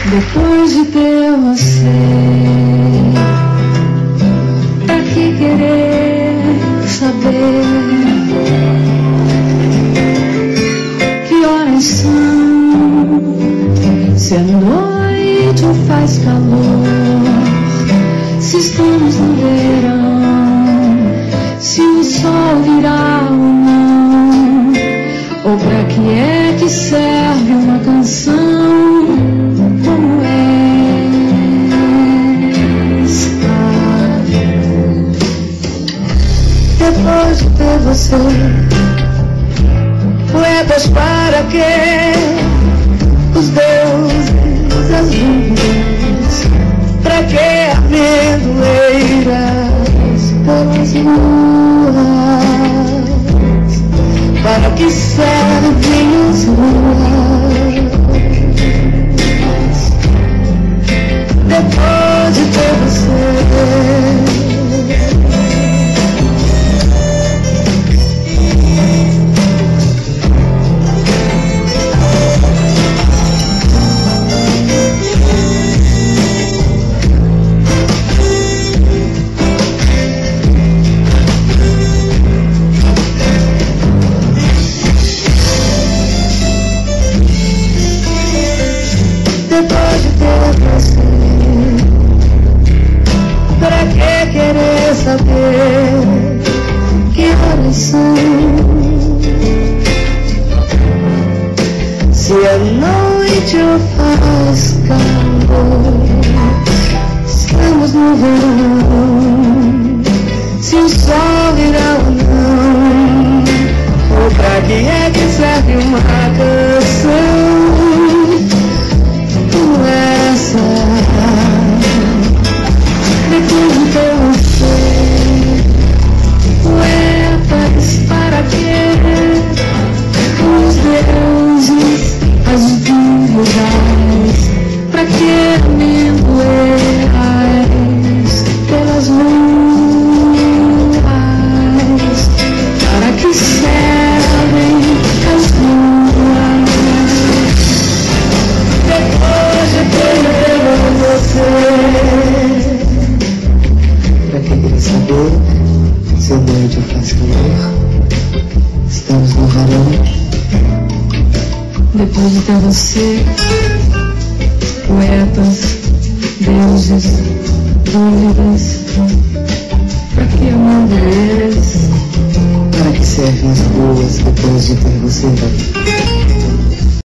Depois de ter você, pra que querer saber que horas são? Se a noite ou faz calor, se estamos no verão, se o sol virá ou não, ou pra que é que serve uma canção? Como esta, depois de ter você, poetas para quê? Os deuses, as nuvens, pra que amendoeiras pelas ruas? Para que servem as ruas? Depois de ter você, depois de ter você, pra que querer saber que horas são? Se a noite faz calor, estamos no verão, se o sol virá ou não, ou pra que é que serve uma canção? Essa, depois de ter você, poetas para quê? Os deuses, as dúvidas, pra que amendoeiras pelas ruas? Para que servem as ruas? Depois de ter você, pra que querer saber se a noite faz calor? Estamos no verão. Depois de ter você, poetas, deuses, dúvidas, pra que amendoeiras? Para que servem as ruas depois de ter você?